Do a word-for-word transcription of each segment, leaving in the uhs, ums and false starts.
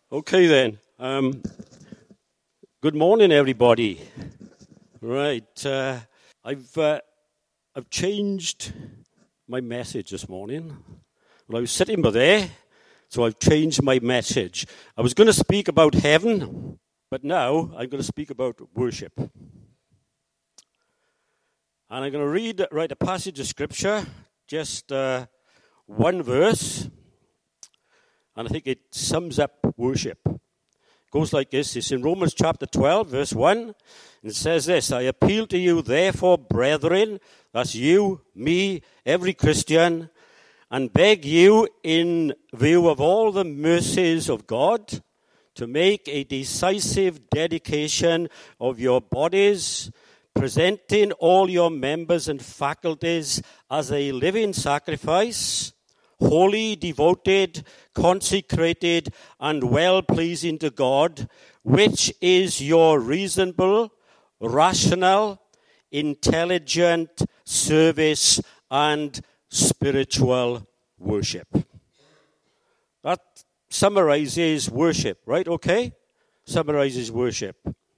Okay then. Um, good morning, everybody. Right, uh, I've uh, I've changed my message this morning. Well, I was sitting by there, so I've changed my message. I was going to speak about heaven, but now I'm going to speak about worship. And I'm going to read right a passage of scripture, just uh, one verse. And I think it sums up worship. It goes like this. It's in Romans chapter twelve, verse one. And it says this, I appeal to you, therefore, brethren, that's you, me, every Christian, and beg you, in view of all the mercies of God, to make a decisive dedication of your bodies, presenting all your members and faculties as a living sacrifice, holy, devoted, consecrated, and well-pleasing to God, which is your reasonable, rational, intelligent service and spiritual worship. That summarizes worship, right? Okay? Summarizes worship.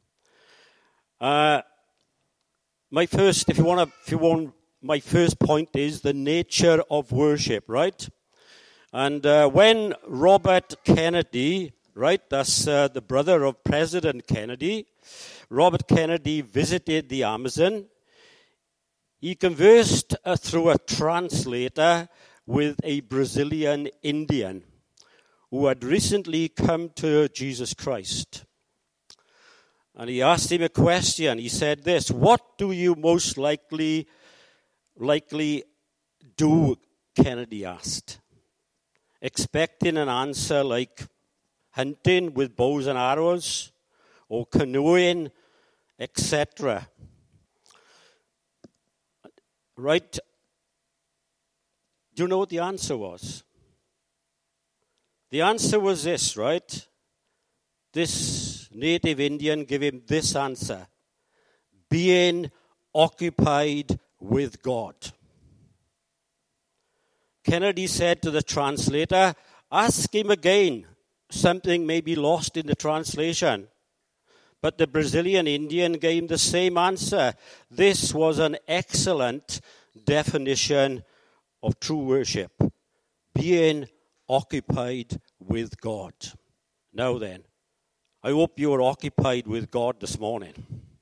Uh, my first, if you want to, if you want. My first point is the nature of worship, right? And uh, when Robert Kennedy, right, that's uh, the brother of President Kennedy, Robert Kennedy visited the Amazon, he conversed uh, through a translator with a Brazilian Indian who had recently come to Jesus Christ. And he asked him a question. He said this, what do you most likely likely do, Kennedy asked, expecting an answer like hunting with bows and arrows or canoeing, et cetera. Right? Do you know what the answer was? The answer was this, right? This native Indian gave him this answer, being occupied with God. Kennedy said to the translator, ask him again. Something may be lost in the translation. But the Brazilian Indian gave him the same answer. This was an excellent definition of true worship. Being occupied with God. Now then, I hope you are occupied with God this morning.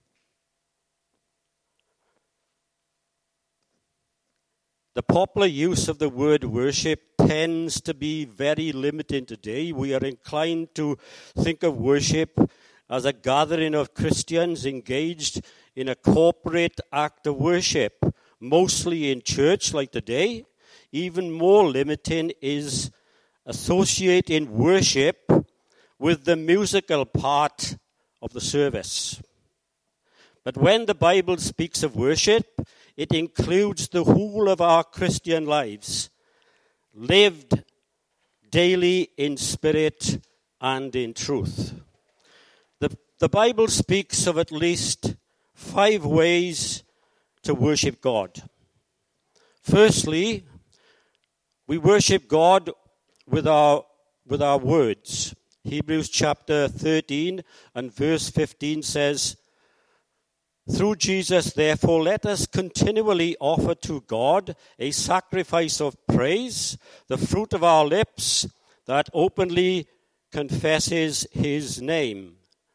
The popular use of the word worship tends to be very limited today. We are inclined to think of worship as a gathering of Christians engaged in a corporate act of worship, mostly in church like today. Even more limiting is associating worship with the musical part of the service. But when the Bible speaks of worship, it includes the whole of our Christian lives, lived daily in spirit and in truth. The, the Bible speaks of at least five ways to worship God. Firstly, we worship God with our, with our words. Hebrews chapter thirteen and verse fifteen says, through Jesus, therefore, let us continually offer to God a sacrifice of praise, the fruit of our lips that openly confesses his name.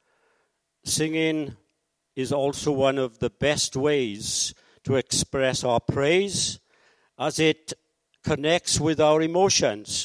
Singing is also one of the best ways to express our praise as it connects with our emotions.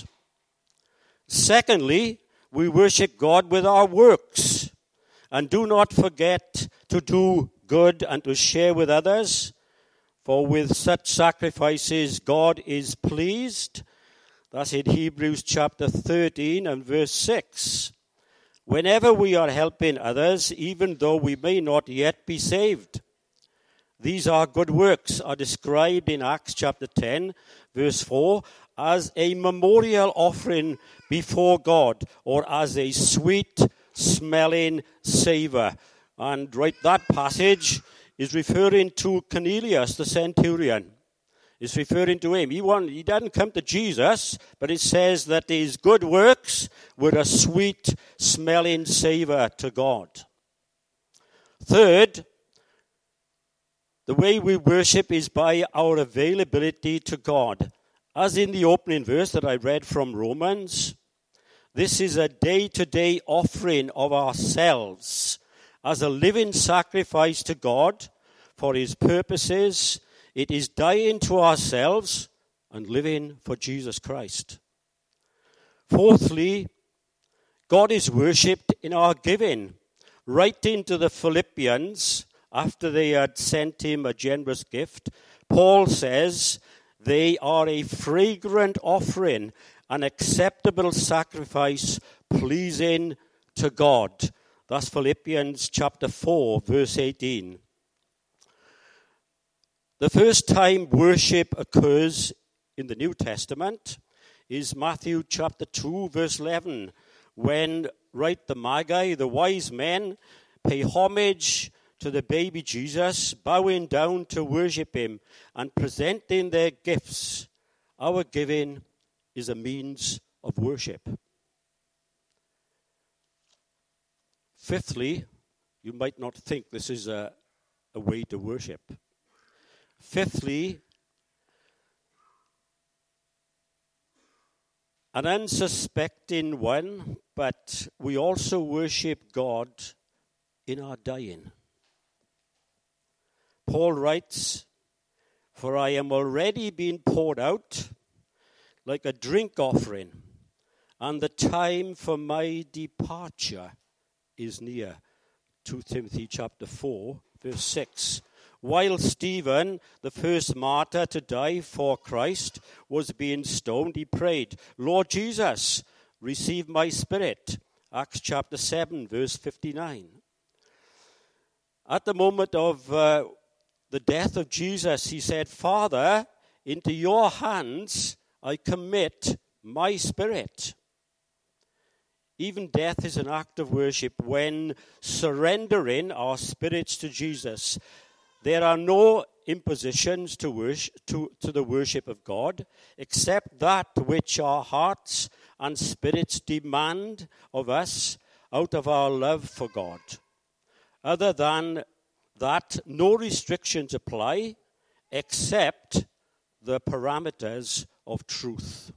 Secondly, we worship God with our works. And do not forget to do good and to share with others, for with such sacrifices God is pleased. That's in Hebrews chapter thirteen and verse six. Whenever we are helping others, even though we may not yet be saved, these are good works are described in Acts chapter ten, verse four, as a memorial offering before God, or as a sweet smelling savor. And right, that passage is referring to Cornelius, the centurion. It's referring to him. He, won, he didn't come to Jesus, but it says that his good works were a sweet smelling savor to God. Third, the way we worship is by our availability to God. As in the opening verse that I read from Romans, this is a day-to-day offering of ourselves as a living sacrifice to God for his purposes. It is dying to ourselves and living for Jesus Christ. Fourthly, God is worshipped in our giving. Writing to the Philippians, after they had sent him a generous gift, Paul says, they are a fragrant offering, an acceptable sacrifice, pleasing to God. That's Philippians chapter four, verse eighteen. The first time worship occurs in the New Testament is Matthew chapter two, verse eleven, when, right, the Magi, the wise men, pay homage to the baby Jesus, bowing down to worship him and presenting their gifts. Our giving is a means of worship. Fifthly, you might not think this is a, a way to worship. Fifthly, an unsuspecting one, but we also worship God in our dying. Paul writes, "For I am already being poured out like a drink offering, and the time for my departure is near." Second Timothy chapter four, verse six. While Stephen, the first martyr to die for Christ, was being stoned, he prayed, "Lord Jesus, receive my spirit." Acts chapter seven, verse fifty-nine. At the moment of uh, the death of Jesus, he said, "Father, into your hands I commit my spirit." Even death is an act of worship when surrendering our spirits to Jesus. There are no impositions to, worship, to, to the worship of God except that which our hearts and spirits demand of us out of our love for God. Other than that, no restrictions apply except the parameters of truth.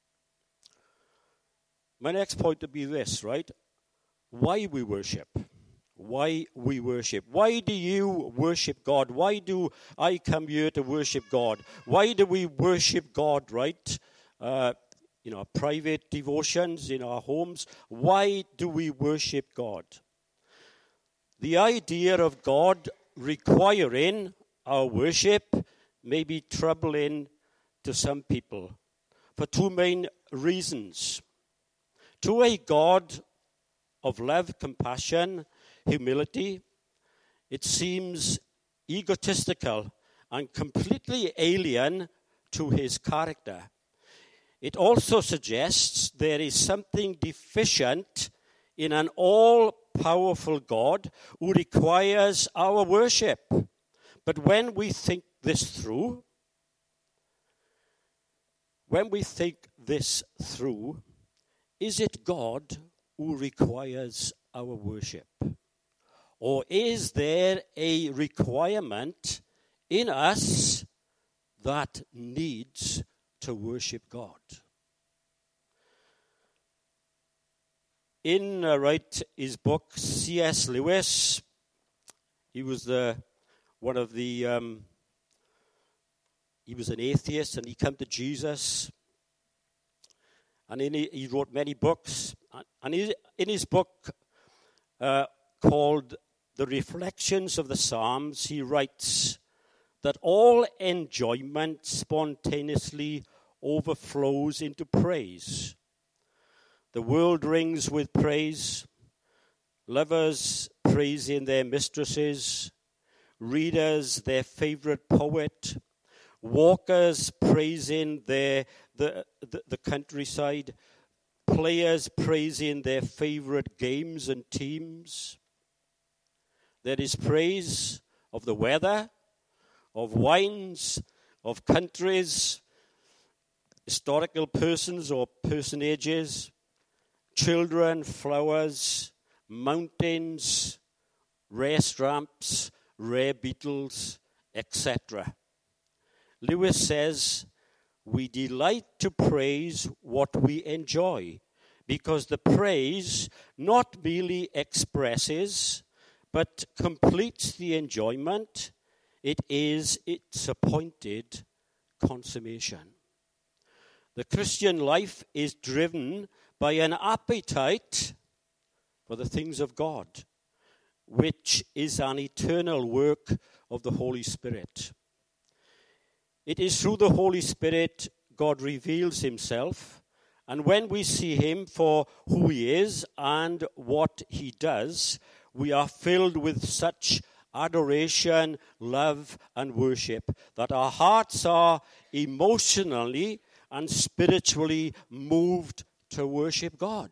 My next point would be this, right? Why we worship. Why we worship. Why do you worship God? Why do I come here to worship God? Why do we worship God, right? Uh, you know, private devotions in our homes. Why do we worship God? The idea of God requiring our worship may be troubling to some people for two main reasons. To a God of love, compassion, humility, it seems egotistical and completely alien to his character. It also suggests there is something deficient in an all-powerful God who requires our worship. But when we think this through, when we think this through, is it God who requires our worship? Or is there a requirement in us that needs to worship God? In uh, right, his book, C S Lewis, he was the one of the, um, he was an atheist and he came to Jesus. And in, he wrote many books. And in his book uh, called The Reflections of the Psalms, he writes that all enjoyment spontaneously overflows into praise. The world rings with praise. Lovers praising their mistresses. Readers their favorite poet. Walkers praising their the, the, the countryside. Players praising their favorite games and teams. There is praise of the weather, of wines, of countries, historical persons or personages, children, flowers, mountains, restaurants, rare beetles, et cetera. Lewis says, we delight to praise what we enjoy, because the praise not merely expresses, but completes the enjoyment. It is its appointed consummation. The Christian life is driven by an appetite for the things of God, which is an eternal work of the Holy Spirit. It is through the Holy Spirit God reveals himself, and when we see him for who he is and what he does, we are filled with such adoration, love, and worship that our hearts are emotionally and spiritually moved to worship God.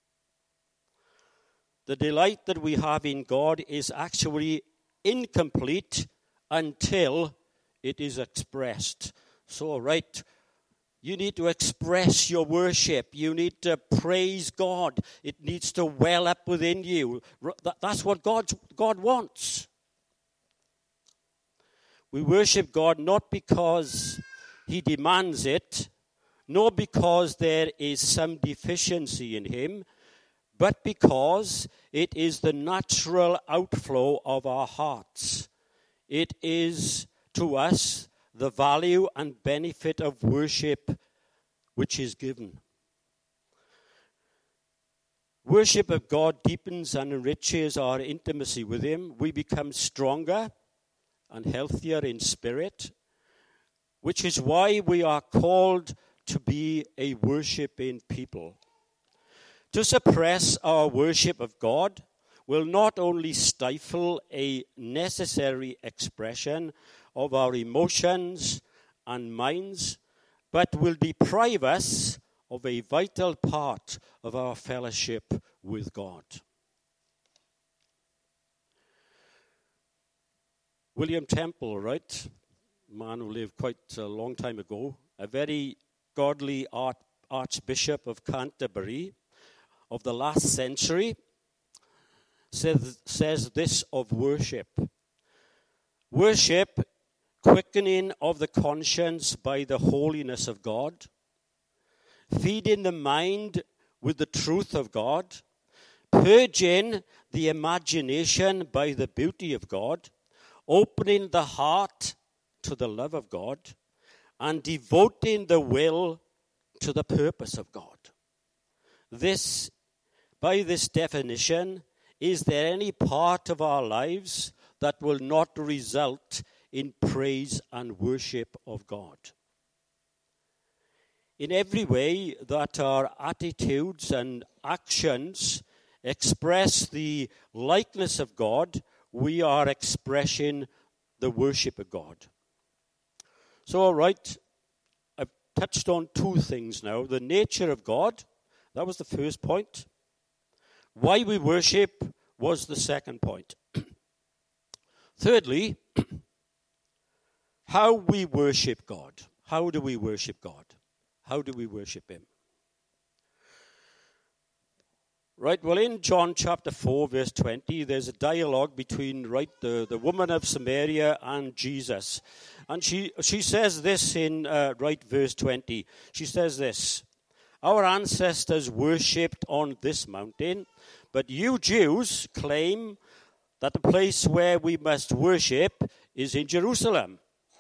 The delight that we have in God is actually incomplete until it is expressed. So, right, you need to express your worship. You need to praise God. It needs to well up within you. That's what God, God wants. We worship God not because he demands it, nor because there is some deficiency in him, but because it is the natural outflow of our hearts. It is, to us, the value and benefit of worship which is given. Worship of God deepens and enriches our intimacy with him. We become stronger and healthier in spirit, which is why we are called to be a worshiping people. To suppress our worship of God will not only stifle a necessary expression of our emotions and minds, but will deprive us of a vital part of our fellowship with God. William Temple, right, man who lived quite a long time ago, a very godly arch- Archbishop of Canterbury of the last century, says, says this of worship. Worship, quickening of the conscience by the holiness of God, feeding the mind with the truth of God, purging the imagination by the beauty of God, opening the heart to the love of God, and devoting the will to the purpose of God. This, by this definition, is there any part of our lives that will not result in praise and worship of God? In every way that our attitudes and actions express the likeness of God, we are expressing the worship of God. So, all right, I've touched on two things now. The nature of God, that was the first point. Why we worship was the second point. Thirdly, how we worship God. How do we worship God? How do we worship him? Right, well, in John chapter four, verse twenty, there's a dialogue between, right, the, the woman of Samaria and Jesus. And she, she says this in, uh, right, verse twenty. She says this, "Our ancestors worshipped on this mountain, but you Jews claim that the place where we must worship is in Jerusalem."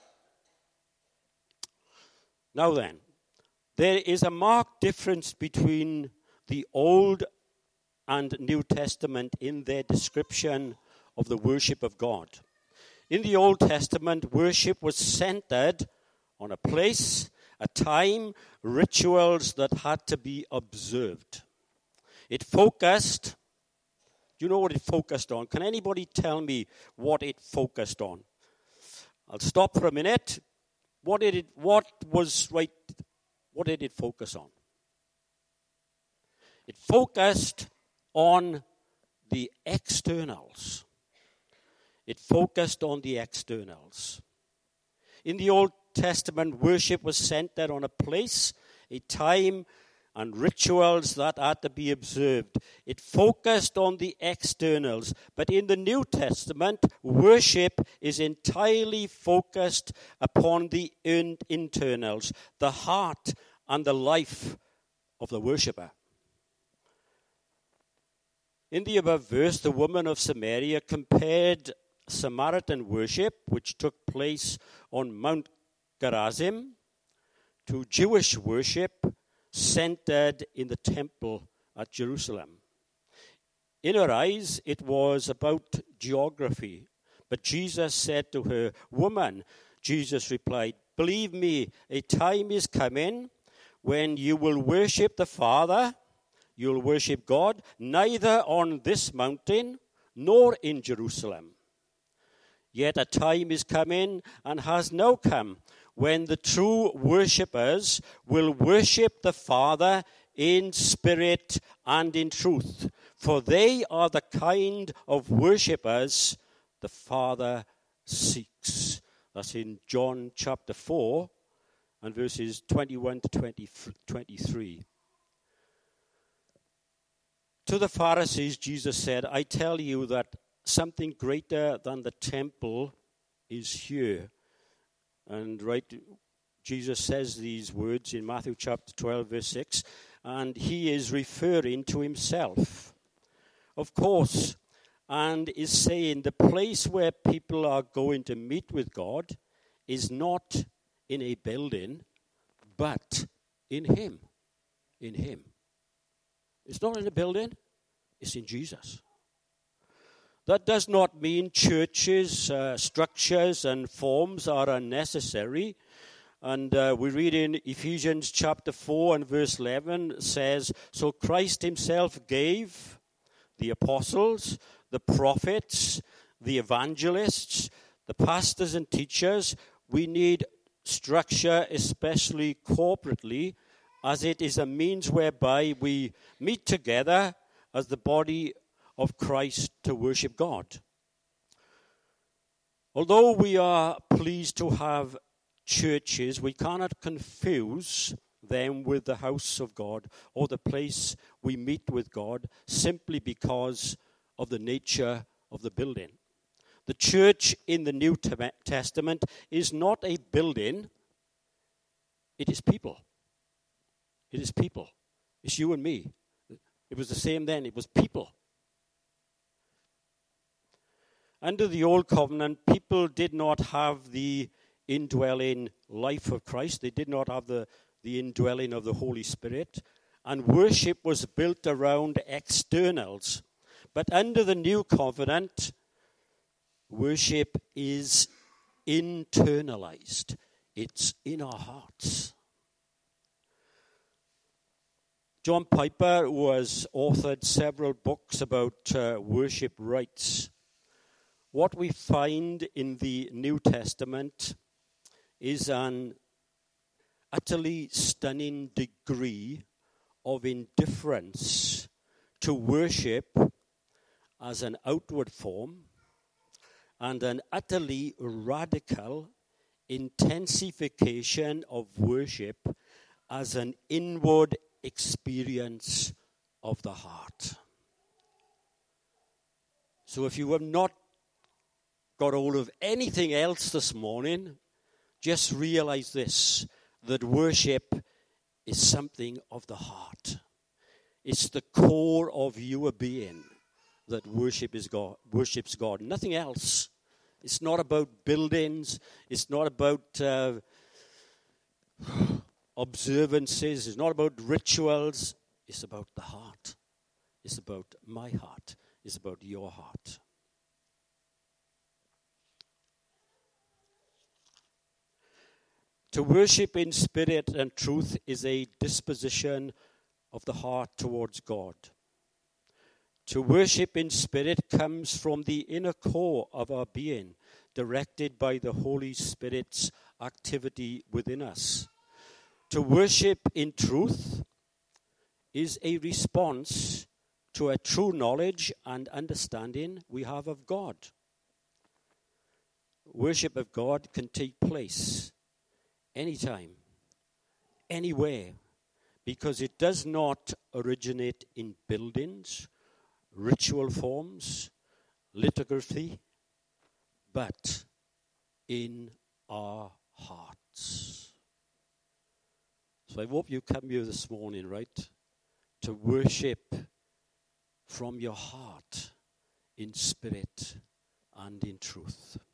Now then, there is a marked difference between the Old and New Testament in their description of the worship of God. In the Old Testament, worship was centered on a place, a time, rituals that had to be observed. It focused, do you know what it focused on? Can anybody tell me what it focused on? I'll stop for a minute. What did it, what was right, what did it focus on? It focused on the externals. It focused on the externals. In the Old Testament worship was centered on a place, a time, and rituals that had to be observed. It focused on the externals. But in the New Testament, worship is entirely focused upon the in- internals, the heart and the life of the worshipper. In the above verse, the woman of Samaria compared Samaritan worship, which took place on Mount Gerizim, to Jewish worship centered in the temple at Jerusalem. In her eyes, it was about geography. But Jesus said to her, "Woman," Jesus replied, "believe me, a time is coming when you will worship the Father, you'll worship God, neither on this mountain nor in Jerusalem. Yet a time is coming and has now come when the true worshippers will worship the Father in spirit and in truth, for they are the kind of worshippers the Father seeks." That's in John chapter four and verses twenty-one to twenty-three. To the Pharisees, Jesus said, "I tell you that something greater than the temple is here." And right, Jesus says these words in Matthew chapter twelve, verse six, and he is referring to himself, of course, and is saying the place where people are going to meet with God is not in a building, but in him. In him. It's not in a building, it's in Jesus. That does not mean churches, uh, structures, and forms are unnecessary. And uh, we read in Ephesians chapter four and verse eleven says, "So Christ himself gave the apostles, the prophets, the evangelists, the pastors and teachers." We need structure, especially corporately, as it is a means whereby we meet together as the body of Christ to worship God. Although we are pleased to have churches, we cannot confuse them with the house of God or the place we meet with God simply because of the nature of the building. The church in the New Testament is not a building, it is people. It is people. It's you and me. It was the same then, it was people. Under the Old Covenant, people did not have the indwelling life of Christ. They did not have the, the indwelling of the Holy Spirit. And worship was built around externals. But under the New Covenant, worship is internalized. It's in our hearts. John Piper, who has authored several books about uh, worship rites, what we find in the New Testament is an utterly stunning degree of indifference to worship as an outward form and an utterly radical intensification of worship as an inward experience of the heart. So if you have not got hold of anything else this morning, just realize this, that worship is something of the heart. It's the core of your being that worship is God, worships God. Nothing else. It's not about buildings. It's not about uh, observances. It's not about rituals. It's about the heart. It's about my heart. It's about your heart. To worship in spirit and truth is a disposition of the heart towards God. To worship in spirit comes from the inner core of our being, directed by the Holy Spirit's activity within us. To worship in truth is a response to a true knowledge and understanding we have of God. Worship of God can take place anytime, anywhere, because it does not originate in buildings, ritual forms, liturgy, but in our hearts. So I hope you come here this morning, right, to worship from your heart in spirit and in truth.